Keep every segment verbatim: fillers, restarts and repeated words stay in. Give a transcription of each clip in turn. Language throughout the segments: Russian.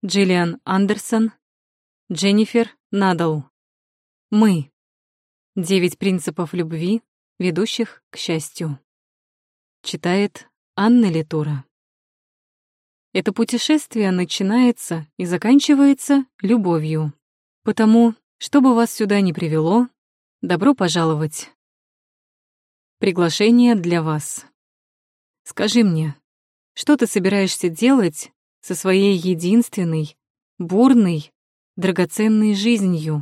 Джиллиан Андерсон, Дженнифер Надл. Мы. Девять принципов любви, ведущих к счастью. Читает Анна Литура. Это путешествие начинается и заканчивается любовью. Потому, что бы вас сюда ни привело, добро пожаловать. Приглашение для вас. Скажи мне, что ты собираешься делать со своей единственной, бурной, драгоценной жизнью?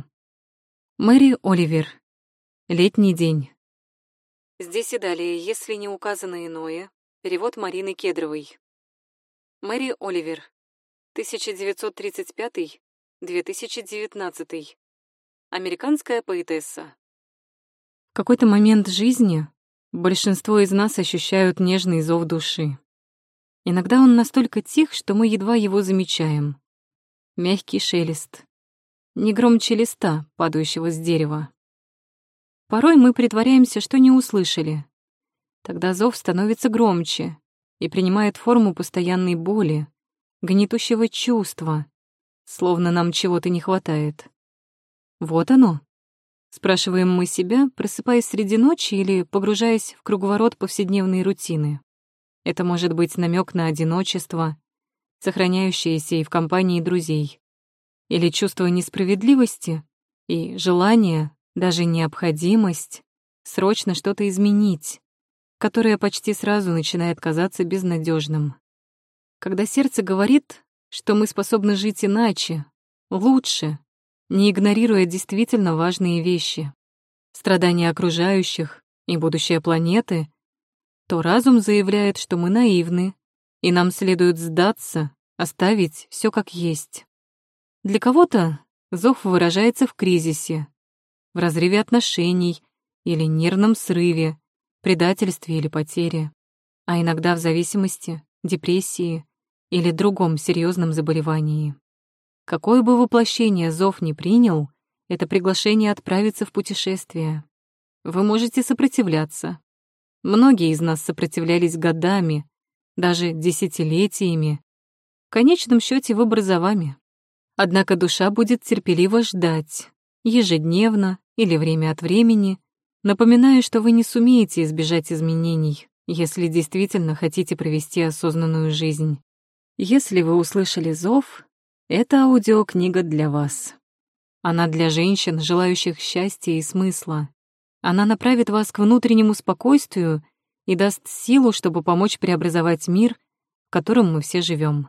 Мэри Оливер. Летний день. Здесь и далее, если не указано иное, перевод Марины Кедровой. Мэри Оливер. тысяча девятьсот тридцать пятый — две тысячи девятнадцатый. Американская поэтесса. В какой-то момент жизни большинство из нас ощущают нежный зов души. Иногда он настолько тих, что мы едва его замечаем. Мягкий шелест. Не громче листа, падающего с дерева. Порой мы притворяемся, что не услышали. Тогда зов становится громче и принимает форму постоянной боли, гнетущего чувства, словно нам чего-то не хватает. Вот оно. Спрашиваем мы себя, просыпаясь среди ночи или погружаясь в круговорот повседневной рутины. Это может быть намек на одиночество, сохраняющееся и в компании друзей, или чувство несправедливости и желание, даже необходимость, срочно что-то изменить, которое почти сразу начинает казаться безнадежным. Когда сердце говорит, что мы способны жить иначе, лучше, не игнорируя действительно важные вещи, страдания окружающих и будущее планеты, то разум заявляет, что мы наивны, и нам следует сдаться, оставить все как есть. Для кого-то зов выражается в кризисе, в разрыве отношений или нервном срыве, предательстве или потере, а иногда в зависимости, депрессии или другом серьезном заболевании. Какое бы воплощение зов ни принял, это приглашение отправиться в путешествие. Вы можете сопротивляться. Многие из нас сопротивлялись годами, даже десятилетиями. В конечном счете выбор за вами. Однако душа будет терпеливо ждать, ежедневно или время от времени, напоминая, что вы не сумеете избежать изменений, если действительно хотите провести осознанную жизнь. Если вы услышали зов, это аудиокнига для вас. Она для женщин, желающих счастья и смысла. Она направит вас к внутреннему спокойствию и даст силу, чтобы помочь преобразовать мир, в котором мы все живем.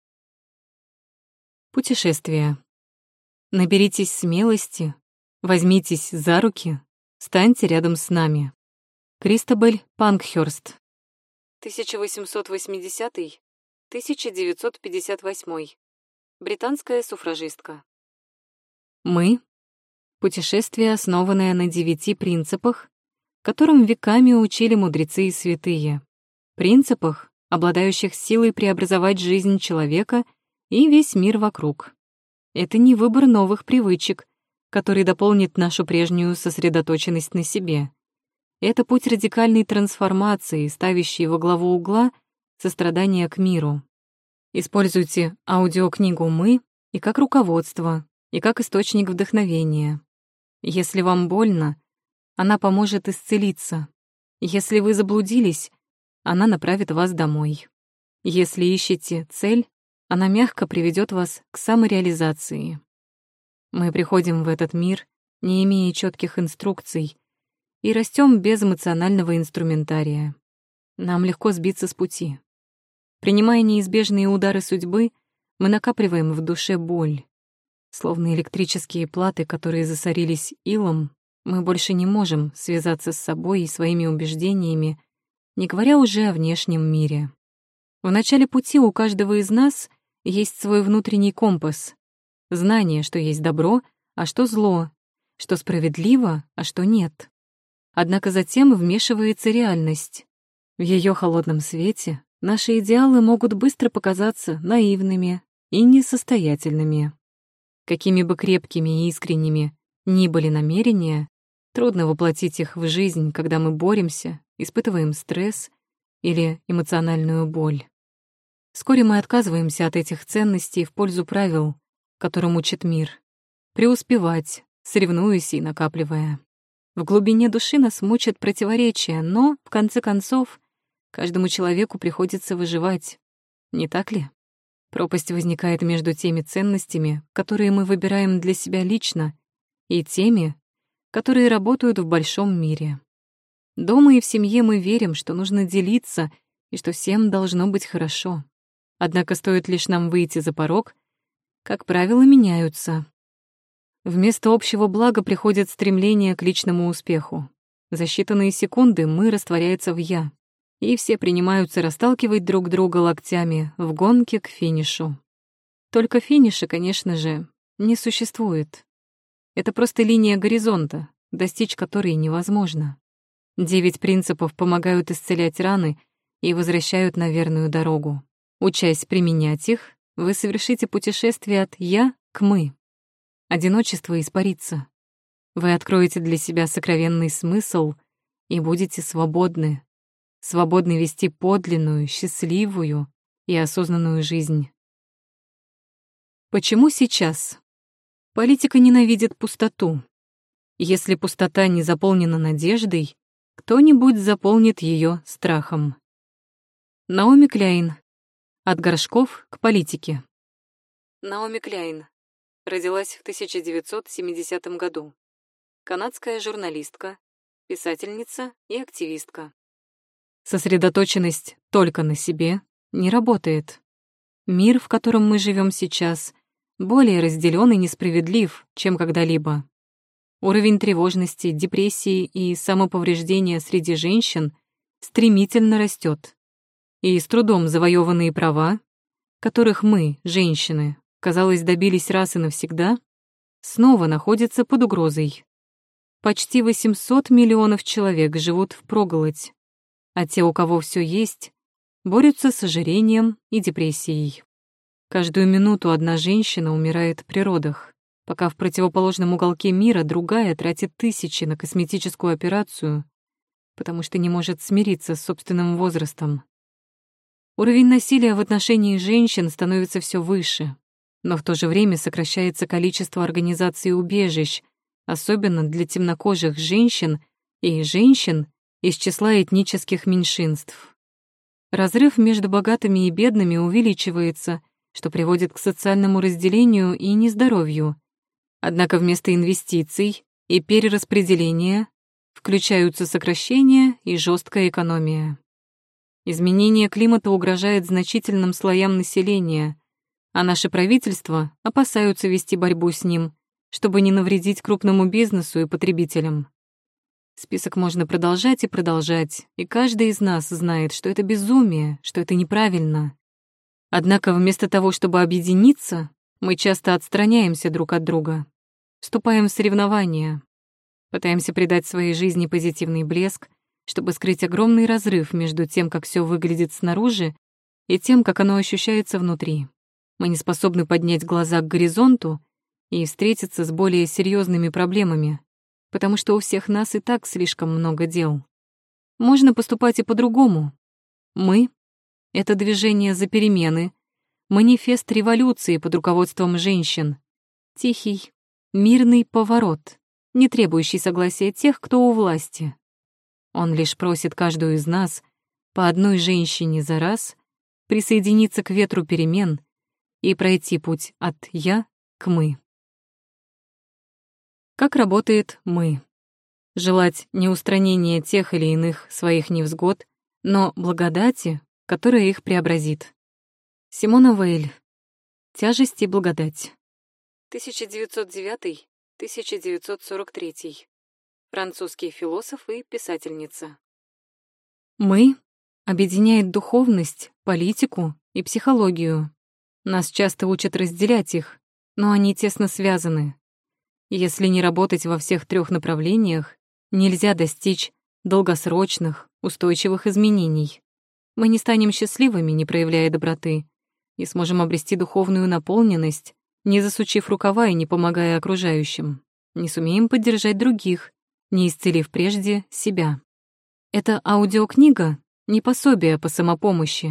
Путешествие. Наберитесь смелости, возьмитесь за руки, станьте рядом с нами. Кристобель Панкхёрст. тысяча восемьсот восьмидесятый — тысяча девятьсот пятьдесят восьмой. Британская суфражистка. Мы — путешествие, основанное на девяти принципах, которым веками учили мудрецы и святые. Принципах, обладающих силой преобразовать жизнь человека и весь мир вокруг. Это не выбор новых привычек, который дополнит нашу прежнюю сосредоточенность на себе. Это путь радикальной трансформации, ставящий во главу угла сострадание к миру. Используйте аудиокнигу «Мы» и как руководство, и как источник вдохновения. Если вам больно, она поможет исцелиться. Если вы заблудились, она направит вас домой. Если ищете цель, она мягко приведет вас к самореализации. Мы приходим в этот мир, не имея четких инструкций, и растем без эмоционального инструментария. Нам легко сбиться с пути. Принимая неизбежные удары судьбы, мы накапливаем в душе боль. Словно электрические платы, которые засорились илом, мы больше не можем связаться с собой и своими убеждениями, не говоря уже о внешнем мире. В начале пути у каждого из нас есть свой внутренний компас, знание, что есть добро, а что зло, что справедливо, а что нет. Однако затем вмешивается реальность. В ее холодном свете наши идеалы могут быстро показаться наивными и несостоятельными. Какими бы крепкими и искренними ни были намерения, трудно воплотить их в жизнь, когда мы боремся, испытываем стресс или эмоциональную боль. Вскоре мы отказываемся от этих ценностей в пользу правил, которым учит мир. Преуспевать, соревнуясь и накапливая. В глубине души нас мучат противоречия, но, в конце концов, каждому человеку приходится выживать. Не так ли? Пропасть возникает между теми ценностями, которые мы выбираем для себя лично, и теми, которые работают в большом мире. Дома и в семье мы верим, что нужно делиться и что всем должно быть хорошо. Однако стоит лишь нам выйти за порог, как правила меняются. Вместо общего блага приходит стремление к личному успеху. За считанные секунды «мы» растворяется в «я», и все принимаются расталкивать друг друга локтями в гонке к финишу. Только финиша, конечно же, не существует. Это просто линия горизонта, достичь которой невозможно. Девять принципов помогают исцелять раны и возвращают на верную дорогу. Учась применять их, вы совершите путешествие от «я» к «мы». Одиночество испарится. Вы откроете для себя сокровенный смысл и будете свободны. Свободны вести подлинную, счастливую и осознанную жизнь. Почему сейчас? Политика ненавидит пустоту. Если пустота не заполнена надеждой, кто-нибудь заполнит ее страхом. Наоми Кляйн. От горшков к политике. Наоми Кляйн. Родилась в тысяча девятьсот семидесятом году. Канадская журналистка, писательница и активистка. Сосредоточенность только на себе не работает. Мир, в котором мы живем сейчас, более разделен и несправедлив, чем когда-либо. Уровень тревожности, депрессии и самоповреждения среди женщин стремительно растет. И с трудом завоеванные права, которых мы, женщины, казалось, добились раз и навсегда, снова находятся под угрозой. Почти восемьсот миллионов человек живут впроголодь, а те, у кого все есть, борются с ожирением и депрессией. Каждую минуту одна женщина умирает при родах, пока в противоположном уголке мира другая тратит тысячи на косметическую операцию, потому что не может смириться с собственным возрастом. Уровень насилия в отношении женщин становится все выше, но в то же время сокращается количество организаций убежищ, особенно для темнокожих женщин и женщин из числа этнических меньшинств. Разрыв между богатыми и бедными увеличивается, что приводит к социальному разделению и нездоровью. Однако вместо инвестиций и перераспределения включаются сокращения и жесткая экономия. Изменение климата угрожает значительным слоям населения, а наши правительства опасаются вести борьбу с ним, чтобы не навредить крупному бизнесу и потребителям. Список можно продолжать и продолжать, и каждый из нас знает, что это безумие, что это неправильно. Однако вместо того, чтобы объединиться, мы часто отстраняемся друг от друга, вступаем в соревнования, пытаемся придать своей жизни позитивный блеск, чтобы скрыть огромный разрыв между тем, как все выглядит снаружи, и тем, как оно ощущается внутри. Мы не способны поднять глаза к горизонту и встретиться с более серьезными проблемами, потому что у всех нас и так слишком много дел. Можно поступать и по-другому. Мы — это движение за перемены, манифест революции под руководством женщин, тихий, мирный поворот, не требующий согласия тех, кто у власти. Он лишь просит каждую из нас, по одной женщине за раз, присоединиться к ветру перемен и пройти путь от «я» к «мы». Как работает «мы»? Желать не устранения тех или иных своих невзгод, но благодати, которая их преобразит. Симона Вейль. Тяжесть и благодать. тысяча девятьсот девятый — тысяча девятьсот сорок третий. Французский философ и писательница. «Мы» объединяет духовность, политику и психологию. Нас часто учат разделять их, но они тесно связаны. Если не работать во всех трех направлениях, нельзя достичь долгосрочных, устойчивых изменений. Мы не станем счастливыми, не проявляя доброты, и сможем обрести духовную наполненность, не засучив рукава и не помогая окружающим. Не сумеем поддержать других, не исцелив прежде себя. Эта аудиокнига — не пособие по самопомощи,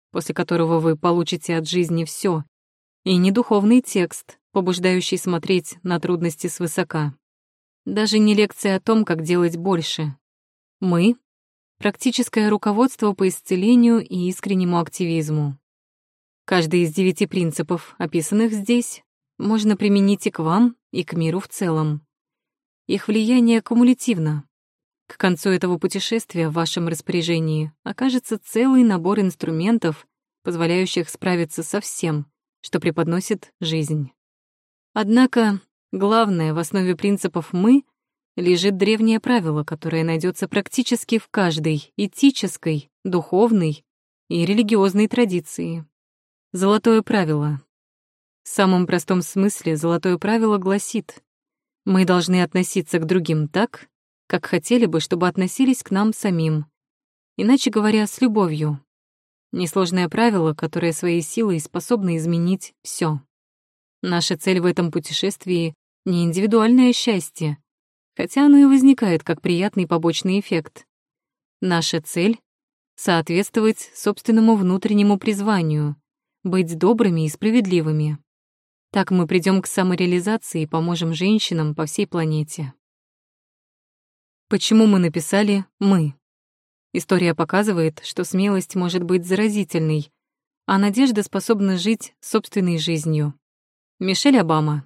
после которого вы получите от жизни все, и не духовный текст, побуждающий смотреть на трудности свысока. Даже не лекция о том, как делать больше. Мы — практическое руководство по исцелению и искреннему активизму. Каждый из девяти принципов, описанных здесь, можно применить и к вам, и к миру в целом. Их влияние кумулятивно. К концу этого путешествия в вашем распоряжении окажется целый набор инструментов, позволяющих справиться со всем, что преподносит жизнь. Однако главное в основе принципов «мы» лежит древнее правило, которое найдется практически в каждой этической, духовной и религиозной традиции. Золотое правило. В самом простом смысле золотое правило гласит: мы должны относиться к другим так, как хотели бы, чтобы относились к нам самим. Иначе говоря, с любовью. Несложное правило, которое своей силой способно изменить все. Наша цель в этом путешествии — не индивидуальное счастье, хотя оно и возникает как приятный побочный эффект. Наша цель — соответствовать собственному внутреннему призванию, быть добрыми и справедливыми. Так мы придем к самореализации и поможем женщинам по всей планете. Почему мы написали «мы»? История показывает, что смелость может быть заразительной, а надежда способна жить собственной жизнью. Мишель Обама.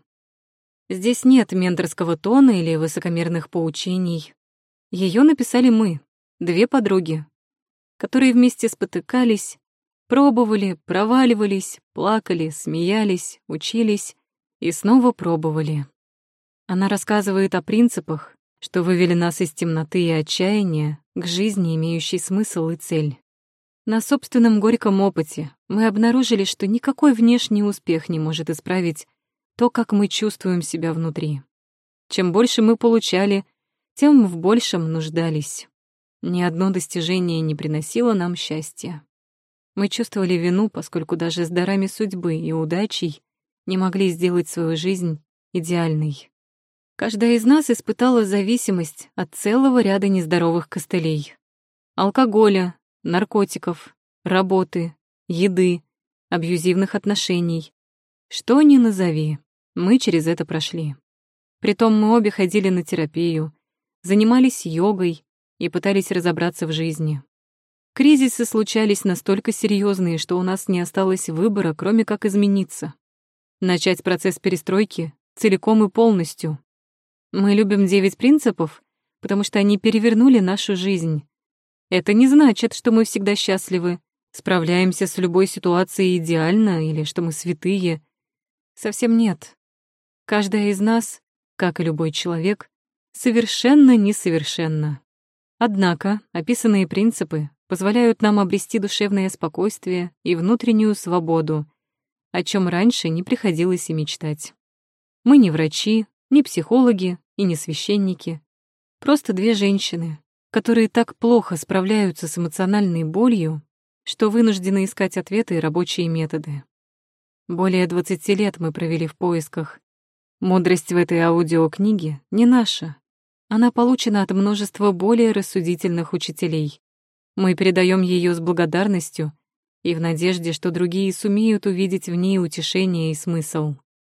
Здесь нет менторского тона или высокомерных поучений. Ее написали мы, две подруги, которые вместе спотыкались, пробовали, проваливались, плакали, смеялись, учились и снова пробовали. Она рассказывает о принципах, что вывели нас из темноты и отчаяния к жизни, имеющей смысл и цель. На собственном горьком опыте мы обнаружили, что никакой внешний успех не может исправить то, как мы чувствуем себя внутри. Чем больше мы получали, тем в большем нуждались. Ни одно достижение не приносило нам счастья. Мы чувствовали вину, поскольку даже с дарами судьбы и удачей не могли сделать свою жизнь идеальной. Каждая из нас испытала зависимость от целого ряда нездоровых костылей. Алкоголя, наркотиков, работы, еды, абьюзивных отношений. Что ни назови, мы через это прошли. Притом мы обе ходили на терапию, занимались йогой и пытались разобраться в жизни. Кризисы случались настолько серьезные, что у нас не осталось выбора, кроме как измениться. Начать процесс перестройки целиком и полностью. Мы любим девять принципов, потому что они перевернули нашу жизнь. Это не значит, что мы всегда счастливы, справляемся с любой ситуацией идеально или что мы святые. Совсем нет. Каждая из нас, как и любой человек, совершенно несовершенна. Однако описанные принципы позволяют нам обрести душевное спокойствие и внутреннюю свободу, о чем раньше не приходилось и мечтать. Мы не врачи, не психологи и не священники. Просто две женщины, которые так плохо справляются с эмоциональной болью, что вынуждены искать ответы и рабочие методы. Более двадцати лет мы провели в поисках. Мудрость в этой аудиокниге не наша. Она получена от множества более рассудительных учителей. Мы передаем ее с благодарностью и в надежде, что другие сумеют увидеть в ней утешение и смысл.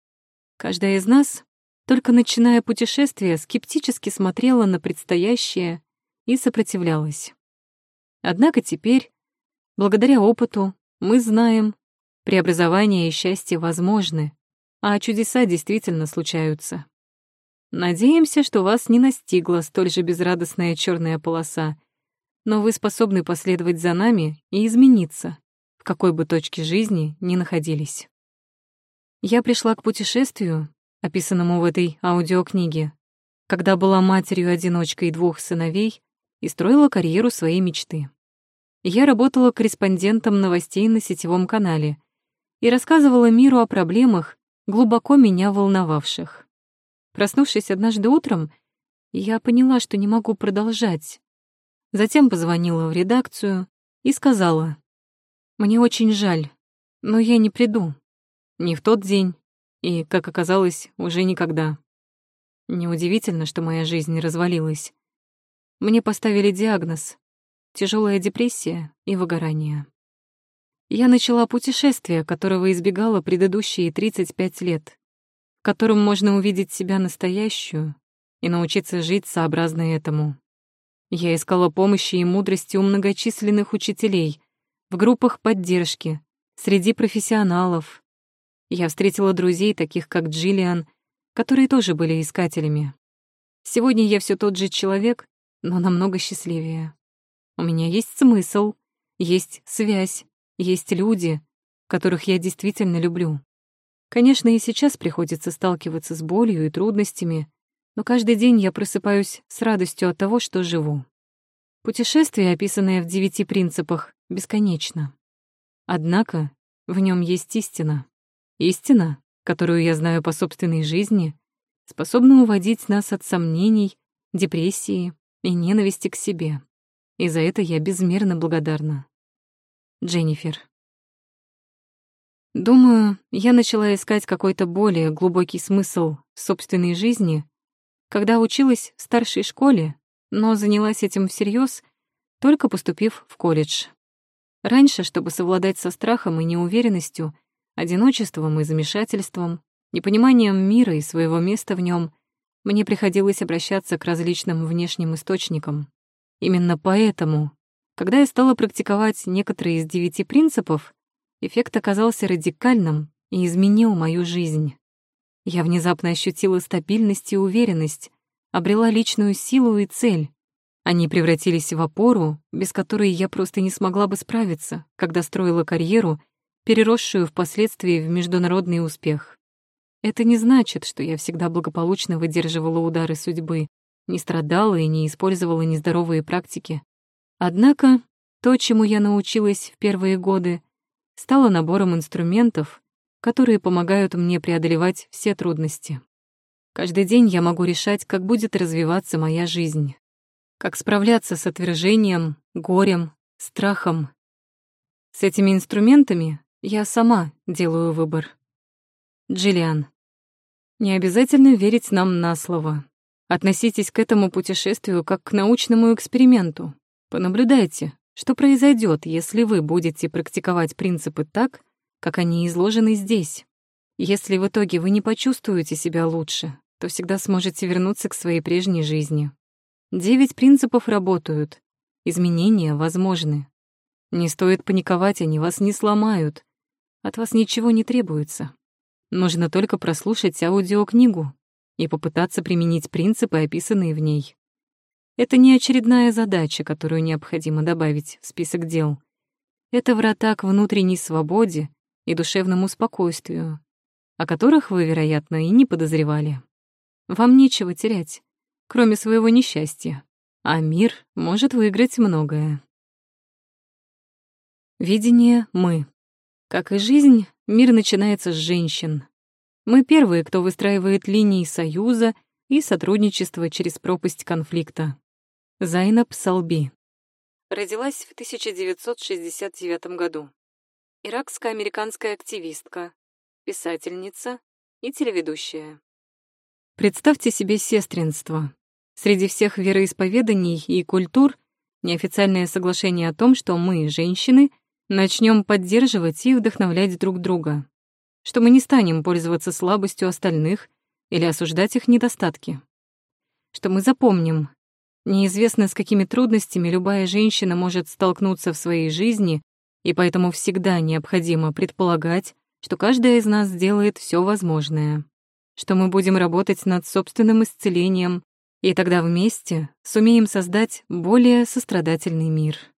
Каждая из нас, только начиная путешествие, скептически смотрела на предстоящее и сопротивлялась. Однако теперь, благодаря опыту, мы знаем, преобразование и счастье возможны, а чудеса действительно случаются. Надеемся, что вас не настигла столь же безрадостная черная полоса, но вы способны последовать за нами и измениться, в какой бы точке жизни ни находились. Я пришла к путешествию, описанному в этой аудиокниге, когда была матерью-одиночкой двух сыновей и строила карьеру своей мечты. Я работала корреспондентом новостей на сетевом канале и рассказывала миру о проблемах, глубоко меня волновавших. Проснувшись однажды утром, я поняла, что не могу продолжать. Затем позвонила в редакцию и сказала: «Мне очень жаль, но я не приду. Ни в тот день и, как оказалось, уже никогда». Неудивительно, что моя жизнь развалилась. Мне поставили диагноз — тяжелая депрессия и выгорание. я начала путешествие, которого избегала предыдущие тридцать пять лет, в котором можно увидеть себя настоящую и научиться жить сообразно этому. Я искала помощи и мудрости у многочисленных учителей, в группах поддержки, среди профессионалов. Я встретила друзей, таких как Джиллиан, которые тоже были искателями. Сегодня я все тот же человек, но намного счастливее. У меня есть смысл, есть связь, есть люди, которых я действительно люблю. Конечно, и сейчас приходится сталкиваться с болью и трудностями, но каждый день я просыпаюсь с радостью от того, что живу. Путешествие, описанное в девяти принципах, бесконечно. Однако в нем есть истина. Истина, которую я знаю по собственной жизни, способна уводить нас от сомнений, депрессии и ненависти к себе. И за это я безмерно благодарна. Дженнифер. Думаю, я начала искать какой-то более глубокий смысл в собственной жизни, когда училась в старшей школе, но занялась этим всерьез, только поступив в колледж. Раньше, чтобы совладать со страхом и неуверенностью, одиночеством и замешательством, непониманием мира и своего места в нем, мне приходилось обращаться к различным внешним источникам. Именно поэтому, когда я стала практиковать некоторые из девяти принципов, эффект оказался радикальным и изменил мою жизнь. Я внезапно ощутила стабильность и уверенность, обрела личную силу и цель. Они превратились в опору, без которой я просто не смогла бы справиться, когда строила карьеру, переросшую впоследствии в международный успех. Это не значит, что я всегда благополучно выдерживала удары судьбы, не страдала и не использовала нездоровые практики. Однако то, чему я научилась в первые годы, стало набором инструментов, которые помогают мне преодолевать все трудности. Каждый день я могу решать, как будет развиваться моя жизнь, как справляться с отвержением, горем, страхом. С этими инструментами я сама делаю выбор. Джиллиан. Не обязательно верить нам на слово. Относитесь к этому путешествию как к научному эксперименту. Понаблюдайте, что произойдет, если вы будете практиковать принципы так, как они изложены здесь. Если в итоге вы не почувствуете себя лучше, то всегда сможете вернуться к своей прежней жизни. Девять принципов работают, изменения возможны. Не стоит паниковать, они вас не сломают. От вас ничего не требуется. Нужно только прослушать аудиокнигу и попытаться применить принципы, описанные в ней. Это не очередная задача, которую необходимо добавить в список дел. Это врата к внутренней свободе и душевному спокойствию, о которых вы, вероятно, и не подозревали. Вам нечего терять, кроме своего несчастья, а мир может выиграть многое. Видение «мы». Как и жизнь, мир начинается с женщин. Мы первые, кто выстраивает линии союза и сотрудничества через пропасть конфликта. Зайнаб Салби. Родилась в тысяча девятьсот шестьдесят девятом году. Иракско-американская активистка, писательница и телеведущая. Представьте себе сестринство. Среди всех вероисповеданий и культур неофициальное соглашение о том, что мы, женщины, начнем поддерживать и вдохновлять друг друга, что мы не станем пользоваться слабостью остальных или осуждать их недостатки, что мы запомним, неизвестно с какими трудностями любая женщина может столкнуться в своей жизни, и поэтому всегда необходимо предполагать, что каждая из нас делает все возможное, что мы будем работать над собственным исцелением, и тогда вместе сумеем создать более сострадательный мир.